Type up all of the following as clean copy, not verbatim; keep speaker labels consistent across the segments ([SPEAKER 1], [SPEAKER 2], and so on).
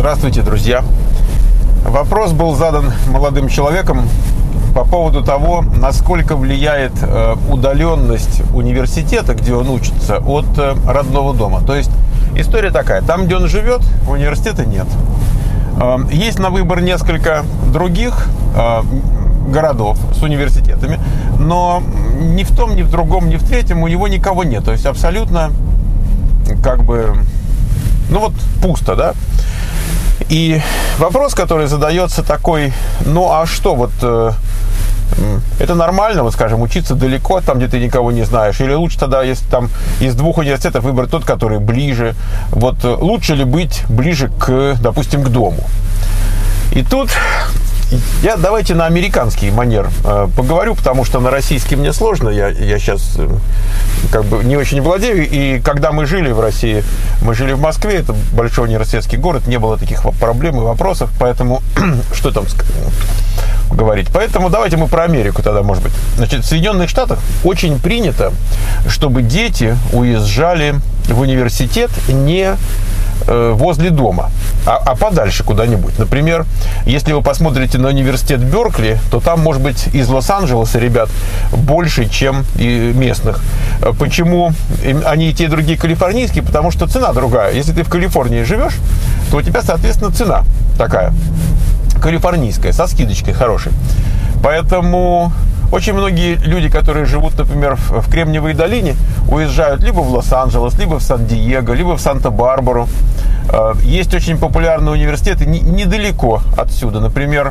[SPEAKER 1] Здравствуйте, друзья! Вопрос был задан молодым человеком по поводу того, насколько влияет удаленность университета, где он учится, от родного дома. То есть история такая: там, где он живет, университета нет. Есть на выбор несколько других городов с университетами, но ни в том, ни в другом, ни в третьем у него никого нет. То есть абсолютно пусто, да? И вопрос, который задается такой: ну а что, это нормально, скажем, учиться далеко, там, где ты никого не знаешь? Или лучше тогда, если там из двух университетов, выбрать тот, который ближе? Лучше ли быть ближе допустим, к дому? И тут давайте на американский манер поговорю, потому что на российский мне сложно. Я сейчас не очень владею. И когда мы жили в России, мы жили в Москве, это большой университетский город, не было таких проблем и вопросов, поэтому что там говорить. Поэтому давайте мы про Америку тогда, может быть. Значит, в Соединенных Штатах очень принято, чтобы дети уезжали в университет не возле дома, а подальше куда-нибудь. Например, если вы посмотрите на университет Беркли, то там, может быть, из Лос-Анджелеса ребят больше, чем и местных. Почему они и те, и другие калифорнийские? Потому что цена другая. Если ты в Калифорнии живешь, то у тебя, соответственно, цена такая калифорнийская, со скидочкой хорошей. Поэтому очень многие люди, которые живут, например, в Кремниевой долине, уезжают либо в Лос-Анджелес, либо в Сан-Диего, либо в Санта-Барбару. Есть очень популярные университеты недалеко отсюда. Например,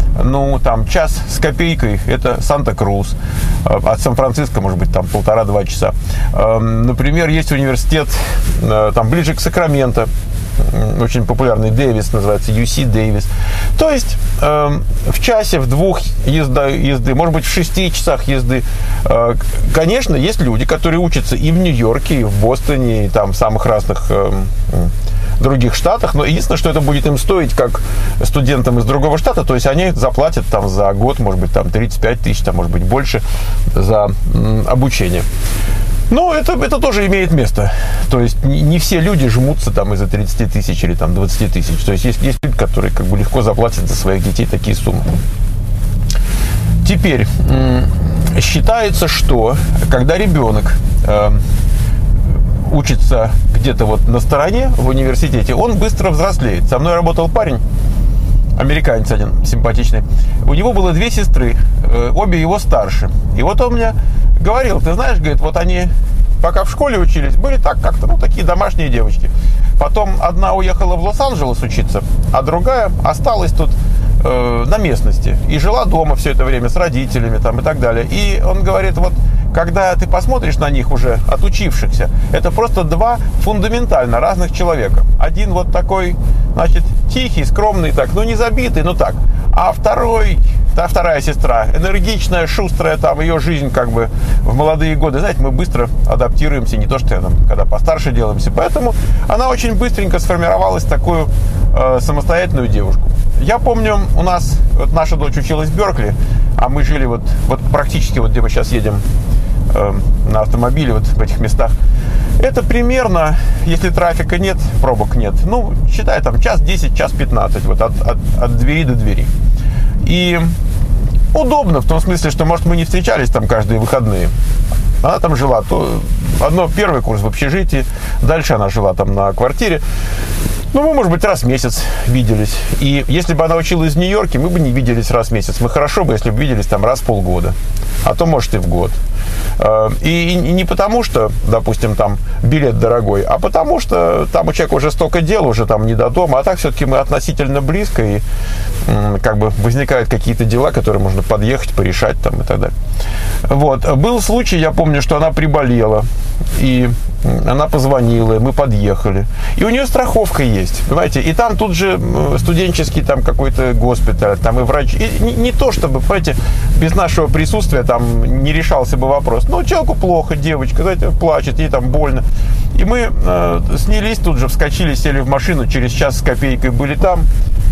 [SPEAKER 1] час с копейкой – это Санта-Крус. От Сан-Франциско, может быть, там 1,5-2 часа. Например, есть университет там ближе к Сакраменто, очень популярный, Дэвис называется, UC Дэвис. То есть в часе, в двух езды, может быть, в 6 часах езды. Конечно, есть люди, которые учатся и в Нью-Йорке, и в Бостоне, и там в самых разных других штатах, но единственное, что это будет им стоить как студентам из другого штата, то есть они заплатят там за год, может быть, там 35 тысяч, там, может быть, больше за обучение. Но это тоже имеет место. То есть не все люди жмутся там из-за 30 тысяч или там 20 тысяч. То есть есть люди, которые легко заплатят за своих детей такие суммы. Теперь считается, что когда ребенок учится где-то на стороне в университете, он быстро взрослеет. Со мной работал парень, американец один, симпатичный. У него было 2 сестры, обе его старше. И он мне говорил: ты знаешь, говорит, они пока в школе учились, были такие домашние девочки. Потом одна уехала в Лос-Анджелес учиться, а другая осталась тут на местности и жила дома все это время с родителями там и так далее. И он говорит, когда ты посмотришь на них уже отучившихся, это просто 2 фундаментально разных человека. Один такой, тихий, скромный, не забитый, а вторая сестра энергичная, шустрая, ее жизнь в молодые годы. Знаете, мы быстро адаптируемся, не то что когда постарше делаемся. Поэтому она очень быстренько сформировалась такую самостоятельную девушку. Я помню, у нас наша дочь училась в Беркли, а мы жили практически где мы сейчас едем на автомобиле, в этих местах. Это примерно, если трафика нет, пробок нет, считай, час 10, час 15, от двери до двери. И удобно в том смысле, что, может, мы не встречались там каждые выходные. Она там жила, первый курс в общежитии, дальше она жила там на квартире. Мы, может быть, раз в месяц виделись. И если бы она училась в Нью-Йорке, мы бы не виделись раз в месяц. Мы хорошо бы, если бы виделись там раз в полгода. А то, может, и в год. И не потому, что, допустим, там билет дорогой, а потому, что там у человека уже столько дел, уже там не до дома. А так все-таки мы относительно близко. И возникают какие-то дела, которые можно подъехать, порешать там и так далее. Был случай, я помню, что она приболела. И она позвонила, мы подъехали. И у нее страховка есть, понимаете? И там тут же студенческий какой-то госпиталь, там и врач. И не то, чтобы, понимаете, без нашего присутствия там не решался бы вопрос. Человеку плохо, девочка, знаете, плачет, ей там больно. И мы снялись тут же, вскочили, сели в машину, через час с копейкой были там.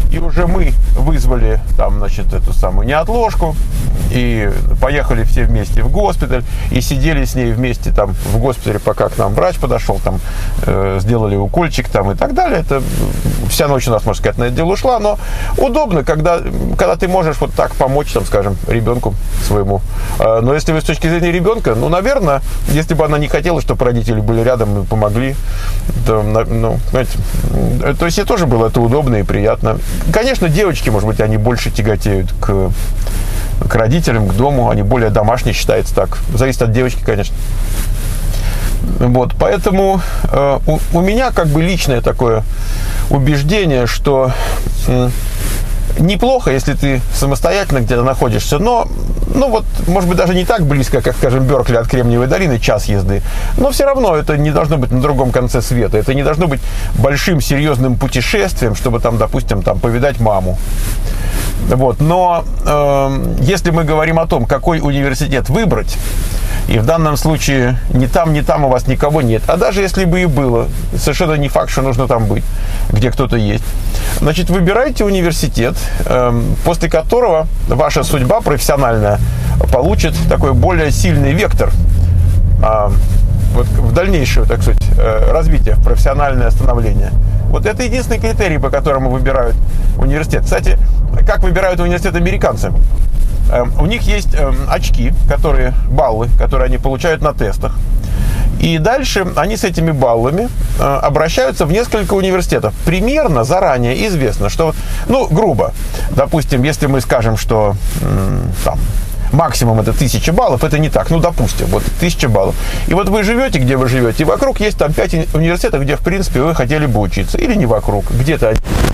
[SPEAKER 1] И уже мы вызвали там, значит, эту самую неотложку и поехали все вместе в госпиталь и сидели с ней вместе там в госпитале, пока к нам врач подошел, там сделали укольчик там и так далее. Это вся ночь у нас, можно сказать, на это дело ушла, но удобно, когда ты можешь вот так помочь, там, скажем, ребенку своему. Но если вы с точки зрения ребенка, ну, наверное, если бы она не хотела, чтобы родители были рядом и помогли, то, ну, знаете, то есть ей тоже было это удобно и приятно. Конечно, девочки, может быть, они больше тяготеют к родителям, к дому, они более домашние, считается так. Зависит от девочки, конечно. Вот, поэтому у меня как бы личное такое убеждение, что неплохо, если ты самостоятельно где-то находишься, но, ну вот, может быть, даже не так близко, как, скажем, Беркли от Кремниевой долины, час езды, но все равно это не должно быть на другом конце света, это не должно быть большим серьезным путешествием, чтобы там, допустим, там повидать маму. Вот, но если мы говорим о том, какой университет выбрать, и в данном случае ни там у вас никого нет, а даже если бы и было, совершенно не факт, что нужно там быть, где кто-то есть, значит, выбирайте университет, после которого ваша судьба профессиональная получит такой более сильный вектор вот, в дальнейшее, так сказать, развитие, в профессиональное становление. Вот это единственный критерий, по которому выбирают университет. Кстати, как выбирают университет американцы? У них есть очки, баллы, которые они получают на тестах. И дальше они с этими баллами обращаются в несколько университетов. Примерно заранее известно, что, ну, грубо, допустим, если мы скажем, что там максимум это 1000 баллов, это не так. Ну, допустим, вот 1000 баллов. И вот вы живете, где вы живете, и вокруг есть там 5 университетов, где, в принципе, вы хотели бы учиться. Или не вокруг, где-то.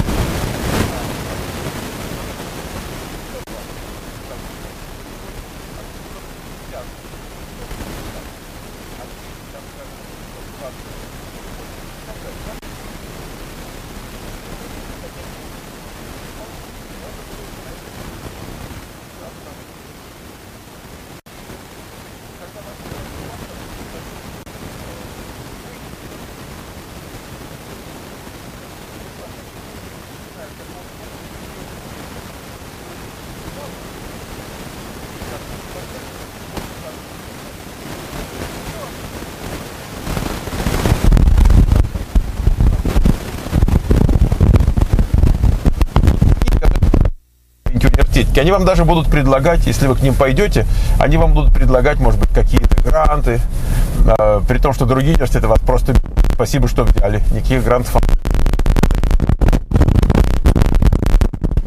[SPEAKER 1] Они вам даже будут предлагать, если вы к ним пойдете, они вам будут предлагать, может быть, какие-то гранты, при том, что другие университеты вас просто спасибо, что взяли, никаких грантов,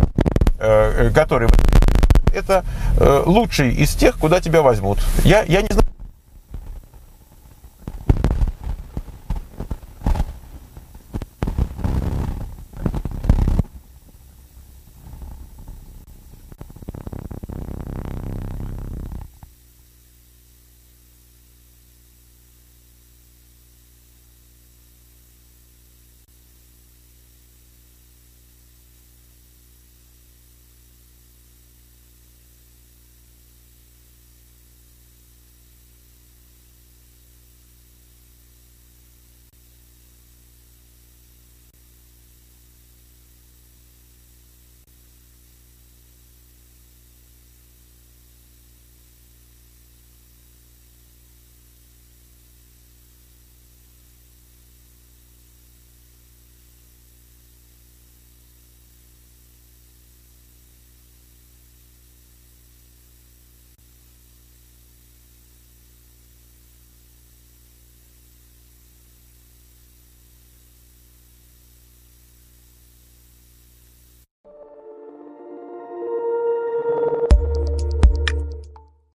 [SPEAKER 1] которые это лучший из тех, куда тебя возьмут. Я не знаю.